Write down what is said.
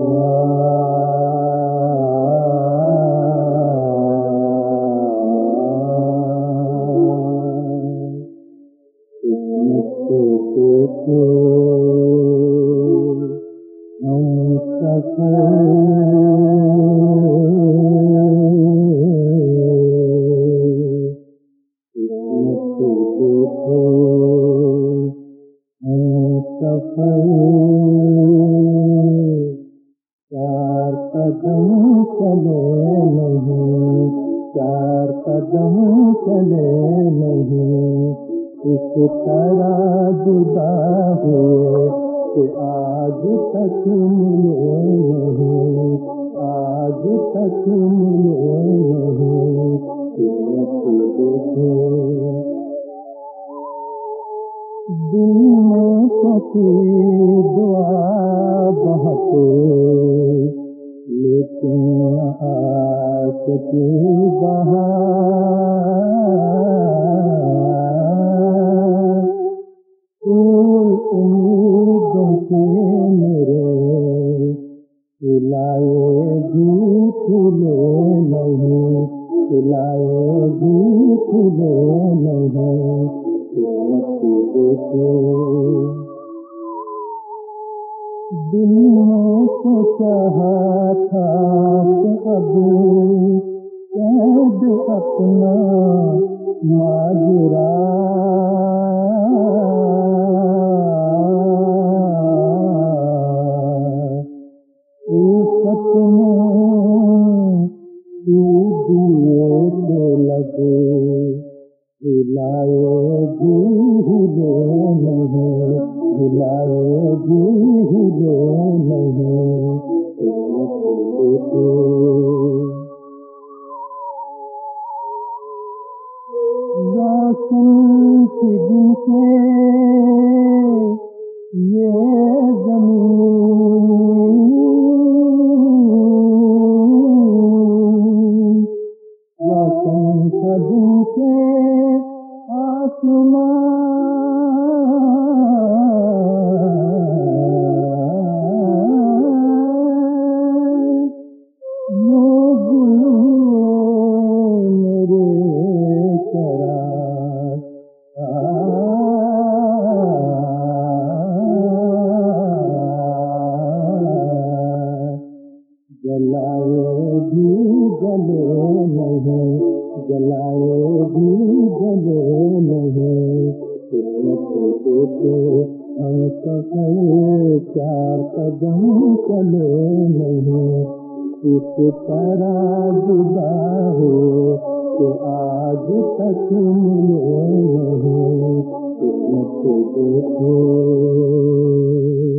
चार कदम चले नहीं, चार कदम चले नहीं, इस तरह जुदा हुए कि आज तक मिले नहीं, आज तक मिले नहीं। दिल में सची दुआ बहुत, लेकिन आस की बहार उम्मीदों के मेरे खिलाए भी खिले नहीं, खिलाए भी खिले नहीं। दिल में तो चाहा था कि अब कैद अपना माजरा, उस में दिए के लगे हिलाए भी हिले नहीं, हिलाए भी हिले नहीं। रोशन की जिनसे ये ज़मीन, रोशन का जिनसे आसमां, यूं गुल मेरे शराब, जलाए भी जले नहीं, जलाए भी जले नहीं। हम सफल चार कदम चले नहीं, इस तरह जुदा हो कि आज तक मिले नहीं। देखो